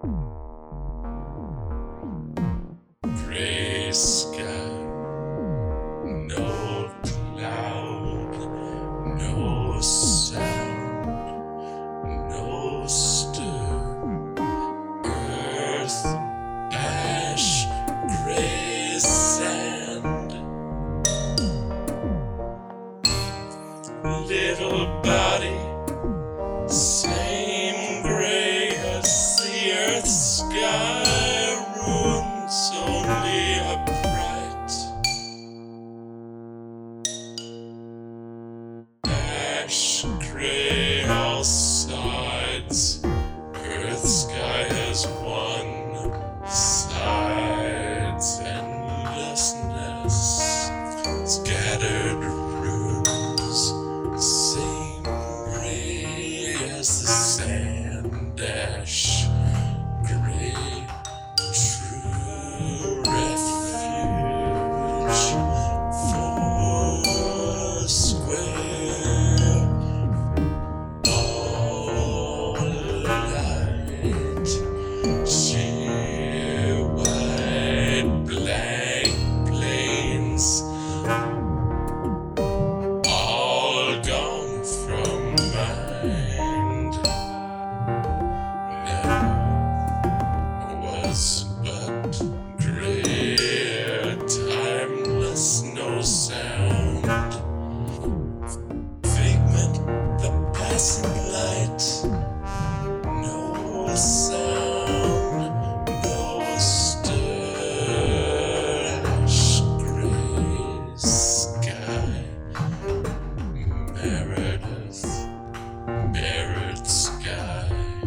Gray sky, no cloud, no sound, no stir. Earth, ash, gray sand. Little body, same gray as the earth's sky. Runes only a bright ash gray all sides. Earth sky has one side's endlessness. Scattered runes, same gray as the sand ash. Gray, true refuge, four square, all light, sheer white blank plains, all gone from mind. Never was but gray, timeless, no sound. Figment, the passing light, no sound, no stir. Ash gray sky, Meredith, mirrored sky.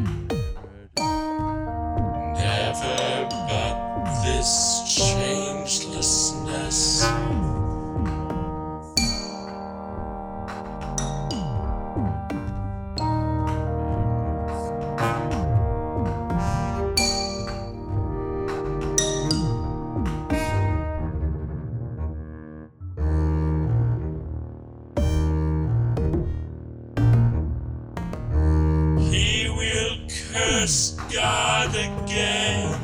Never but this changelessness. He will curse God again,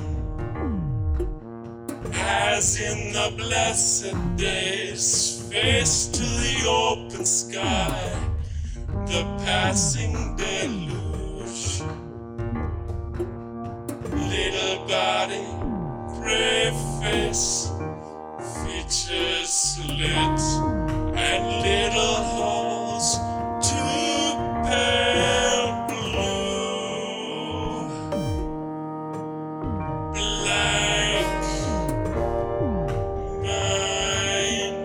as in the blessed days, face to the open sky, the passing deluge. Little body, gray face, features slit, and little holes too pale blue. Blank mind.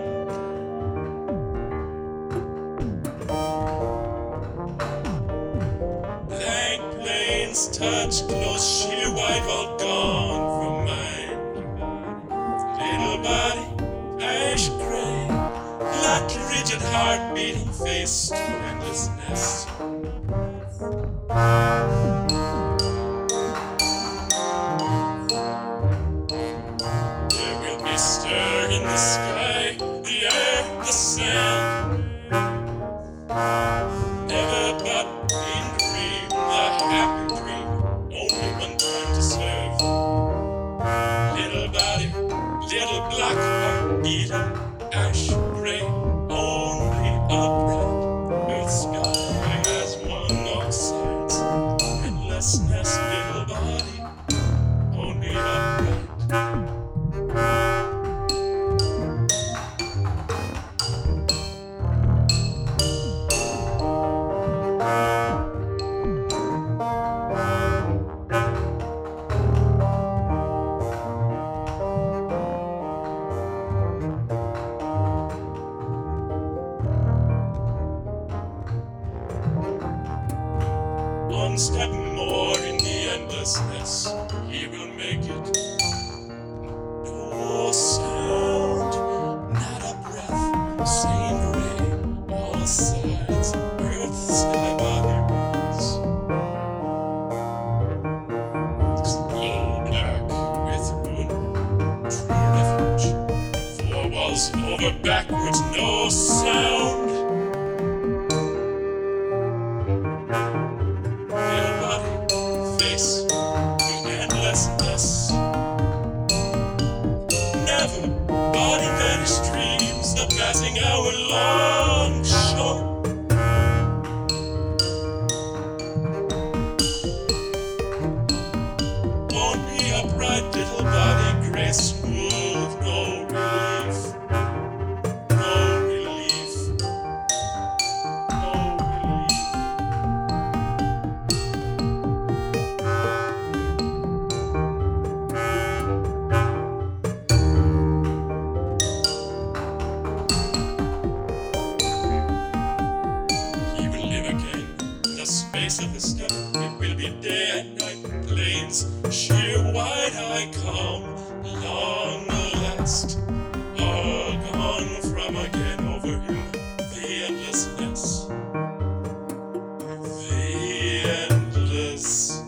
Blank plains touch close, sheer white, all gone from mind. Little body, ash gray, black rigid heart beating face to endlessness. There will be stir in the sky, the earth, the sand. Never but in dream, the happy dream, only one time to serve. Little body, little black heart beating, ash gray, only upright. Earth sky has one all sides, endlessness. Little body, only upright. One step more in the endlessness, he will make it. No sound, not a breath, same gray, all sides, earth, sky, body, rules. Slow dark with ruin, true refuge. Four walls over backwards, no sound. Little body, face to end. face of the steppe. It will be day and night, plains sheer wide-eyed calm, long last, all gone from again over him, the endlessness, the endlessness.